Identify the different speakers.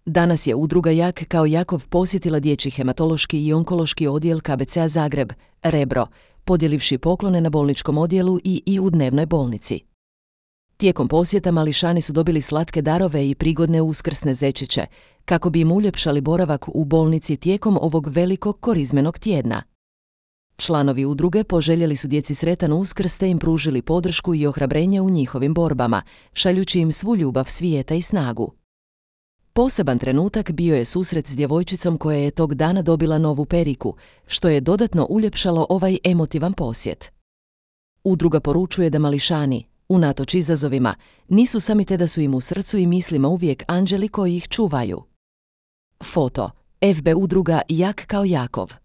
Speaker 1: Danas je udruga Jak kao Jakov posjetila dječji hematološki i onkološki odjel KBC-a Zagreb, Rebro, podijelivši poklone na bolničkom odjelu i u dnevnoj bolnici. Tijekom posjeta mališani su dobili slatke darove i prigodne uskrsne zečiće, kako bi im uljepšali boravak u bolnici tijekom ovog velikog korizmenog tjedna. Članovi udruge poželjeli su djeci sretan Uskrs te im pružili podršku i ohrabrenje u njihovim borbama, šaljući im svu ljubav svijeta i snagu. Poseban trenutak bio je susret s djevojčicom koja je tog dana dobila novu periku, što je dodatno uljepšalo ovaj emotivan posjet. Udruga poručuje da mališani, unatoč izazovima, nisu sami te da su im u srcu i mislima uvijek anđeli koji ih čuvaju. Foto. FB udruga Jak kao Jakov.